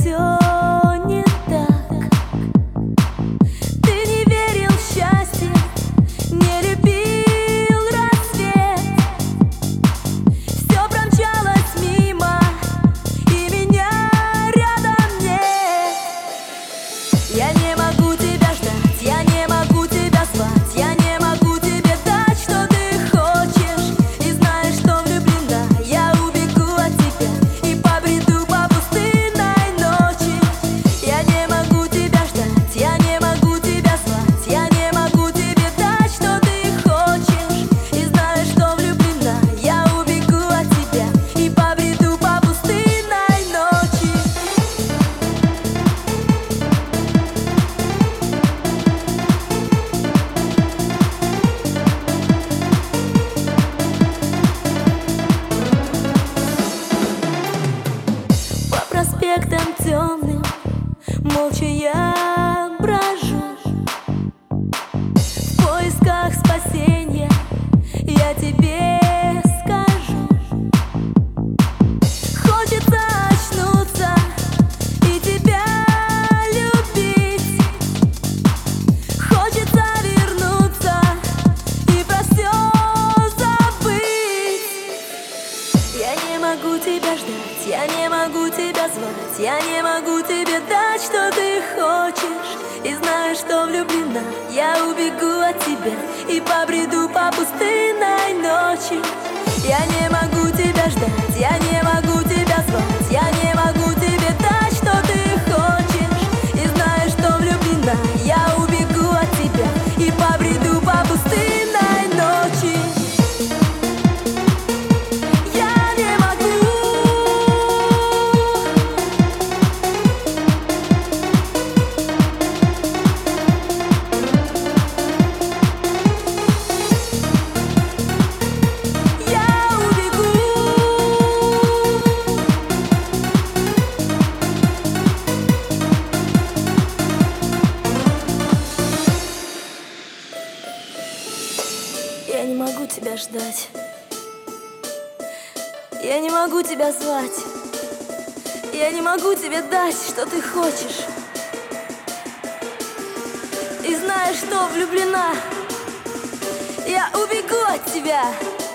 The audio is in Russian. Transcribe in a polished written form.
все не так. Ты не верил в счастье, не любил рассвет. Все промчалось мимо, и меня рядом нет. Я не могу тебя ждать, я не могу тебя звать, я не могу тебе дать, что ты хочешь. И знаешь, что влюблена, я убегу от тебя и побреду по пустынной ночи. Я не могу тебя ждать, я не могу тебя звать, я не могу тебе дать, что ты хочешь. И знаешь, что влюблена, я убегу от тебя и побреду по пустынной ночи. По проспектам темным молча я брожу, в поисках спасения я тебе скажу. Хочется очнуться и тебя любить, хочется вернуться и про все забыть. Я не могу тебя ждать, я не могу тебя звать, я не могу тебе дать, что ты хочешь. И знаешь, что влюблена, я убегу от тебя и побреду по пустынной ночи. Я не могу тебя ждать, я не могу тебя звать, я не могу тебе дать, что ты хочешь. И знаешь, что влюблена, я убегу от тебя и побреду по пустынной ночи. Я не могу тебя ждать, я не могу тебя звать, я не могу тебе дать, что ты хочешь. И знаешь, что влюблена, я убегу от тебя.